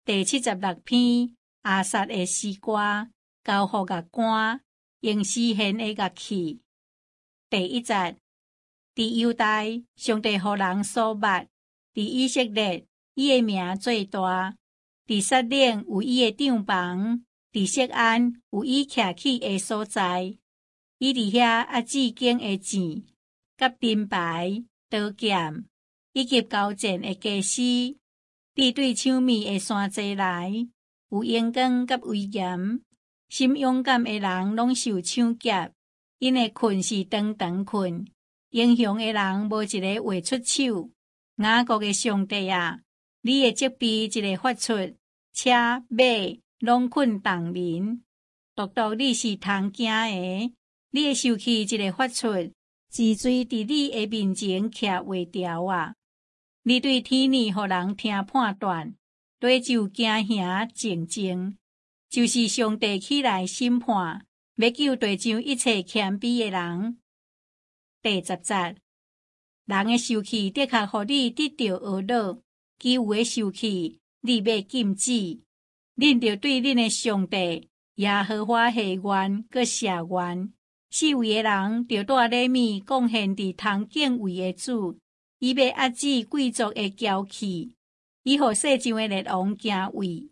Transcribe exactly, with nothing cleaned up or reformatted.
第七十六篇亞薩的詩歌，交予樂官，用詩獻的樂器。第一節，佇猶大，上帝予人所捌；佇以色列，伊的名最大；佇撒冷有伊的帳篷，佇錫安有伊徛起的所在。伊佇遐壓至經的錢，甲盾牌、刀劍，以及交戰的家私。敵對搶物的山齊來，有陽光甲威嚴，心勇敢的人攏受搶劫，因的困是長長困，英雄的人無一個畫出手。雅各的上帝啊，你的責備一個發出，車馬攏困動眠，獨獨你是通驚的，你的受氣一個發出，治水佇你的面前徛袂牢啊。你對天年予人聽判斷，地就驚嚇靜靜，就是上帝起來審判，要救地上一切謙卑的人。第十節，人的受氣的確予你得到學樂，其餘的受氣你要禁止。恁着對恁的上帝耶和華許願，閣謝願。四圍的人着帶禮物貢獻佇通敬畏的主。伊要壓制貴族的驕氣，伊予世上的列王敬畏。